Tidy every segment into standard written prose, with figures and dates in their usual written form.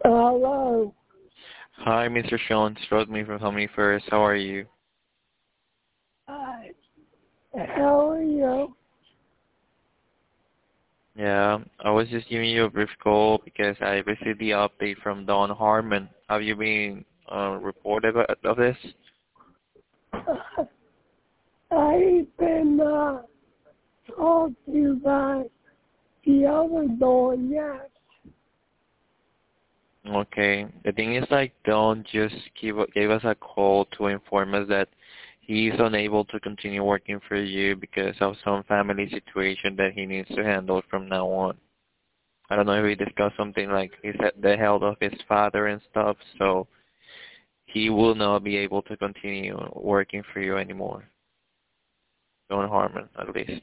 Hello. Hi, Mr. Sean. It's Rodney from Family First. How are you? Hi. How are you? Yeah, I was just giving you a brief call because I received the update from Don Harmon. Have you been reported of this? I've been talking to you about the other door, yes. Okay. The thing is, like, Don just gave us a call to inform us that he's unable to continue working for you because of some family situation that he needs to handle from now on. I don't know if we discussed something like he said the health of his father and stuff, so he will not be able to continue working for you anymore. Don Harmon, at least.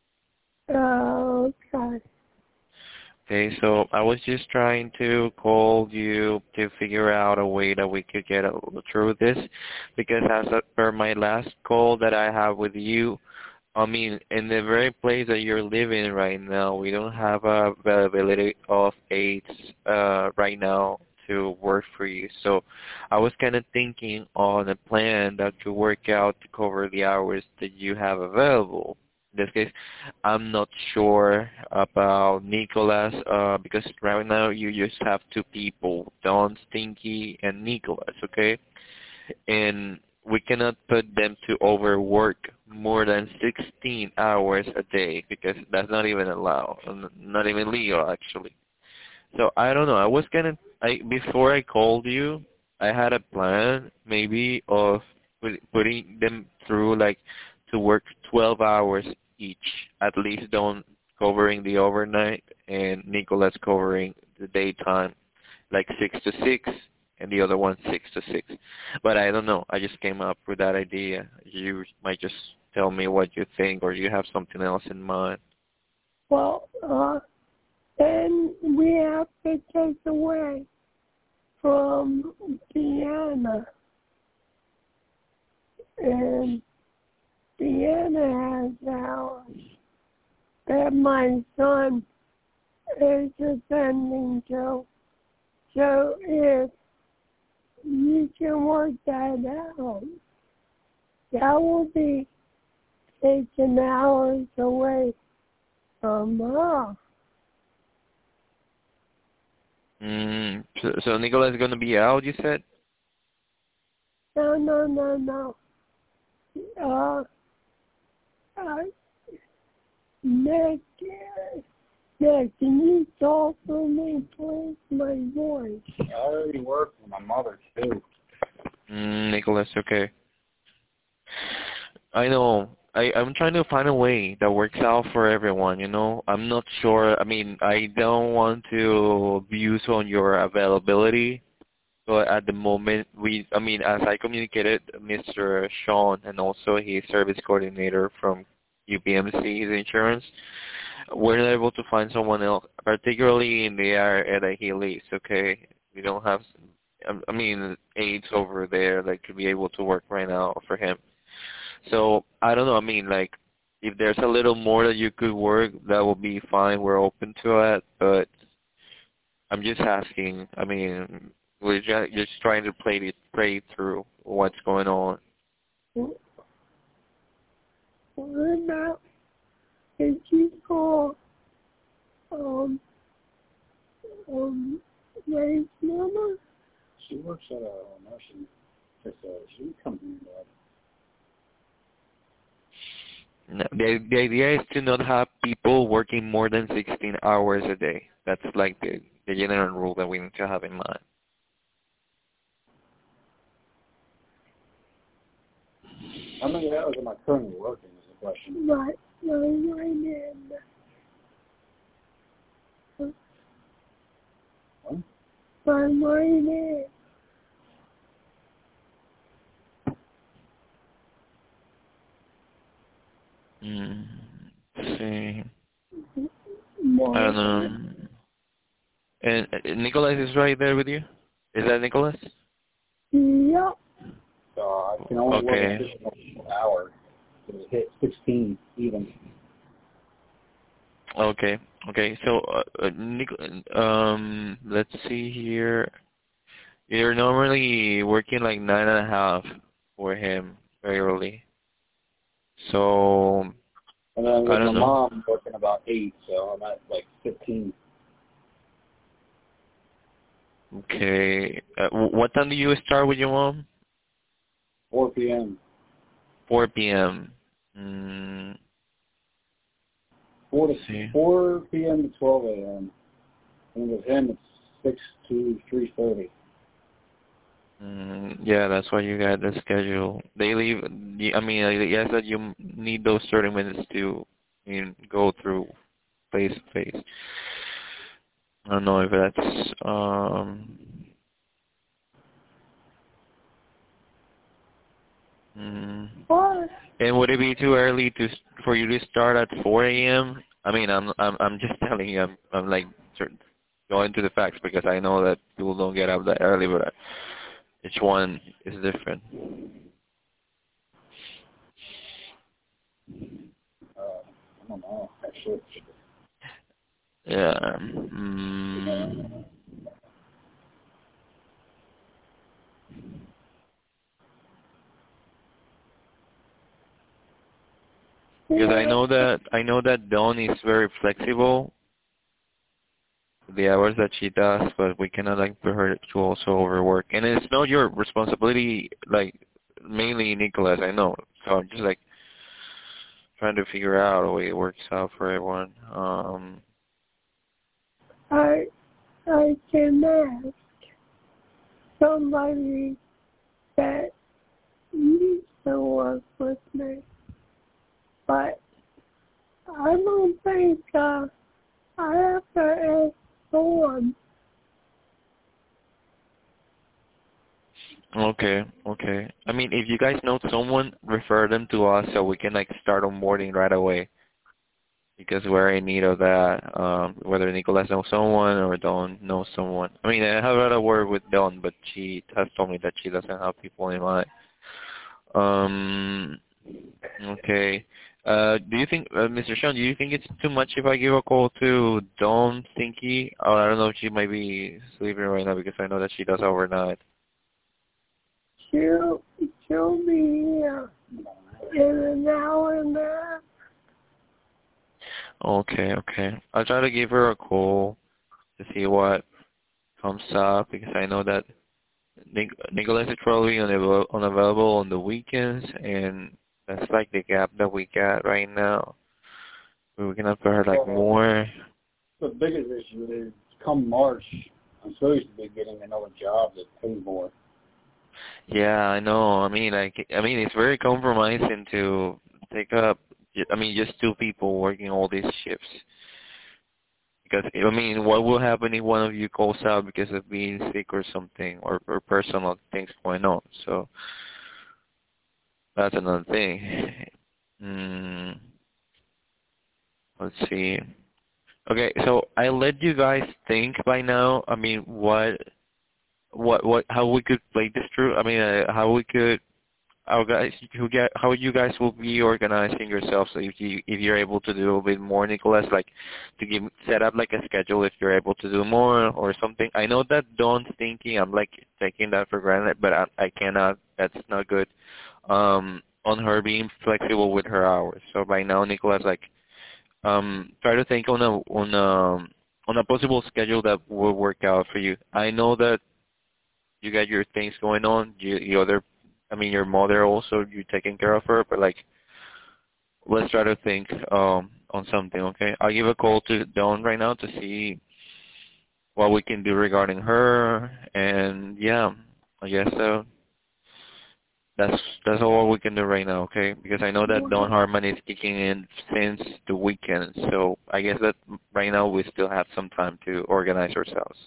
Okay. Okay, so I was just trying to call you to figure out a way that we could get through this, because per my last call that I have with you, I mean, in the very place that you're living right now, we don't have availability of aides right now to work for you. So I was kind of thinking on a plan that could work out to cover the hours that you have available. In this case, I'm not sure about Nicholas because right now you just have two people, Don Stinky and Nicholas, okay? And we cannot put them to overwork more than 16 hours a day because that's not even allowed, not even legal actually. So I don't know. Before I called you, I had a plan maybe of putting them through like to work 12 hours each, at least Don covering the overnight and Nicholas covering the daytime, like 6 to 6, and the other one 6 to 6. But I don't know. I just came up with that idea. You might just tell me what you think, or you have something else in mind. Well, then we have to take away from Deanna. And Deanna has hours that my son is attending to. So if you can work that out, that will be taking hours away from her. So Nicholas is going to be out, you said? No. Uh, Nick, Nick, can you talk for me, please? My voice. I already work for my mother, too. Nicholas, okay. I know. I'm trying to find a way that works out for everyone, you know? I'm not sure. I mean, I don't want to abuse on your availability, but at the moment, as I communicated, Mr. Sean and also his service coordinator from UPMC, his insurance, we're not able to find someone else, particularly in the area that he lives, okay? We don't have, aides over there that could be able to work right now for him. So, I don't know, if there's a little more that you could work, that will be fine. We're open to it, but I'm just asking. We're just trying to play through what's going on. What about if you call, Ray's mama? She works at a nursing facility. She comes in there. No, the idea is to not have people working more than 16 hours a day. That's like the general rule that we need to have in mind. How many hours am I currently working is the question. Right in. What? Right in. See. I More. don't know. And Nicholas is right there with you? Is that Nicholas? Yep. So I can only work an additional hour to hit 16 even. Okay. Okay. So, let's see here. You're normally working like 9.5 for him very early. So, And then I with my don't know. mom, I'm working about 8, so I'm at like 15. Okay. What time do you start with your mom? 4 p.m. 4 p.m. Mm, 4 to let's see. 4 p.m. to 12 a.m. And with him, it's 6 to 3:30. Yeah, that's why you got the schedule. They leave. I mean, yes, that you need those 30 minutes to, go through face to face. I don't know if that's mm, What? and would it be too early for you to start at 4 a.m.? I mean, I'm just telling you. I'm like going to the facts because I know that people don't get up that early, but each one is different. I don't know, actually. Yeah. Because I know that Dawn is very flexible with the hours that she does, but we cannot like put her to also overwork. And it's not your responsibility, like mainly Nicholas. I know. So I'm just like trying to figure out a way it works out for everyone. I can ask somebody that needs to work with me, but I don't think I have to ask someone. Okay, okay. I mean, if you guys know someone, refer them to us so we can like start onboarding right away. Because we're in need of that. Whether Nicholas knows someone or Dawn knows someone. I mean, I have had a word with Dawn, but she has told me that she doesn't have people in mind. Um, okay. Do you think, Mr. Sean, do you think it's too much if I give a call to Dawn Stinky? I don't know if she might be sleeping right now because I know that she does overnight. She'll be here in an hour and a half. Okay, okay. I'll try to give her a call to see what comes up because I know that Nicholas is probably unavailable on the weekends, and that's like the gap that we got right now. We can offer her like Well, more. the biggest issue is come March, I'm supposed to be getting another job that pays more. Yeah, I know. It's very compromising to take up. Just two people working all these shifts. Because what will happen if one of you calls out because of being sick or something, or personal things going on? So that's another thing. Mm, let's see. Okay, so I let you guys think by now. How we could play this through. How we could, how you guys will be organizing yourselves. So if you're able to do a bit more, Nicholas, like to set up like a schedule if you're able to do more or something. I know that Dawn's thinking. I'm like taking that for granted, but I cannot. That's not good. On her being flexible with her hours. So by now, Nicholas, like try to think on a possible schedule that will work out for you. I know that you got your things going on. Your mother also, you're taking care of her, but like let's try to think on something. Okay, I'll give a call to Dawn right now to see what we can do regarding her, and yeah, I guess that's all we can do right now, okay? Because I know that Dawn Harmon is kicking in since the weekend, so I guess that right now we still have some time to organize ourselves.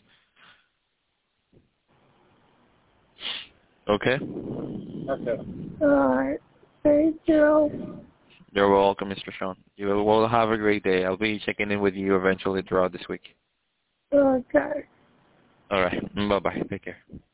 Okay? Okay. All right. Thank you. You're welcome, Mr. Sean. You will have a great day. I'll be checking in with you eventually throughout this week. Okay. All right. Bye-bye. Take care.